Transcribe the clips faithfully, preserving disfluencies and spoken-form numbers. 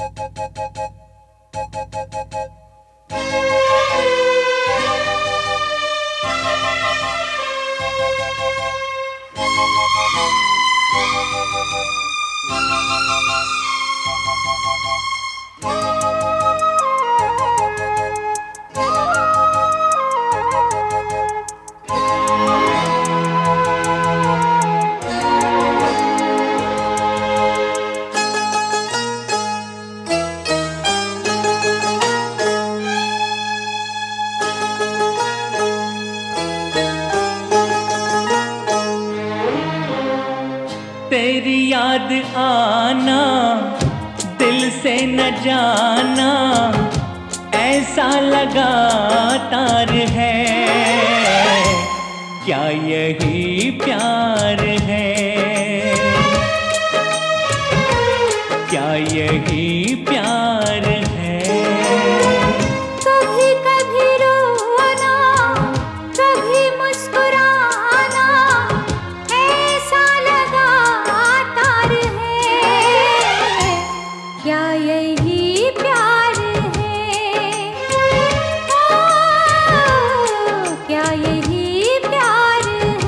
तेरी याद आना दिल से न जाना ऐसा लगातार है, क्या यही प्यार है, क्या यही प्यार है। कभी कभी रोना कभी मुस्कुराना ऐसा लगातार है, क्या यही प्यार है, ओ, क्या यही प्यार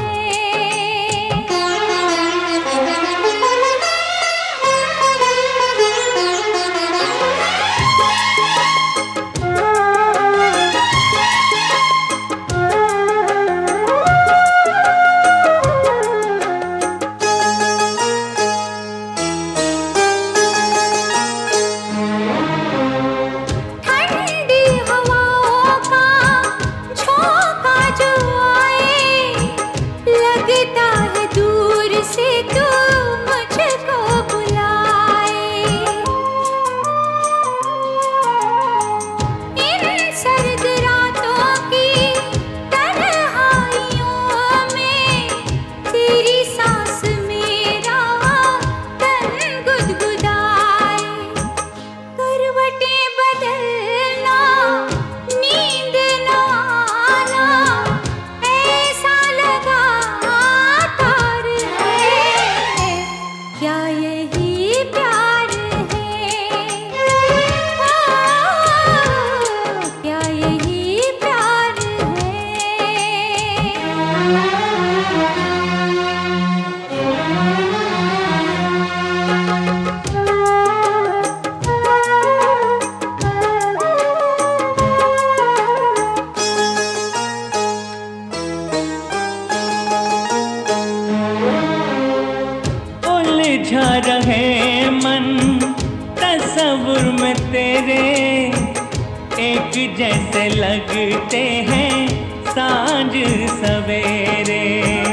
उलझा रहे मन तस्वुर में तेरे, एक जैसे लगते हैं सांझ सवेरे।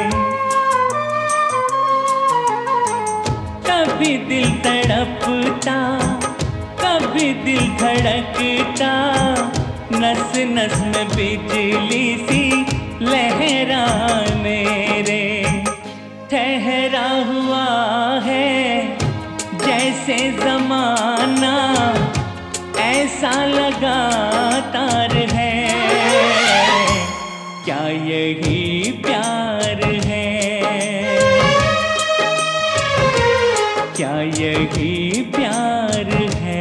कभी दिल तड़पता कभी दिल धड़कता, नस नस में बिजली सी लहराने रे। ठहरा हुआ है जैसे जमाना ऐसा लगातार है, क्या यही प्यार है, क्या यही प्यार है।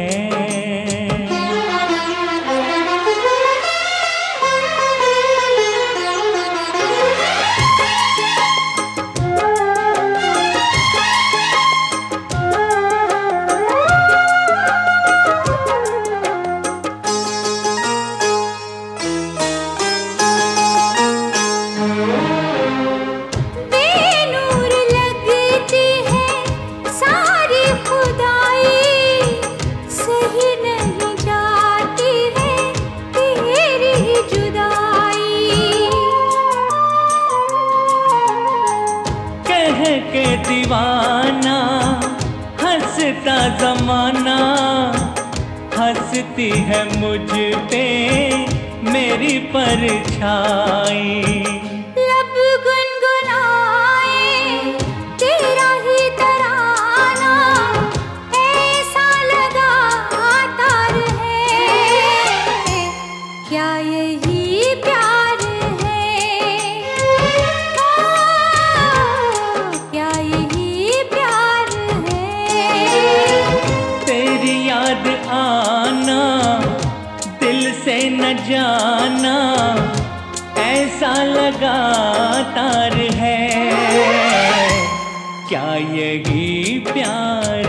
के दीवाना हंसता जमाना, हंसती है मुझ पे मेरी परछाई। लब गुनगुनाए तेरा ही तराना, ऐसा लगातार है, क्या यही प्यार है, ओ, क्या यही प्यार है। तेरी याद याद आना, दिल से न जाना, ऐसा लगातार है। क्या यही प्यार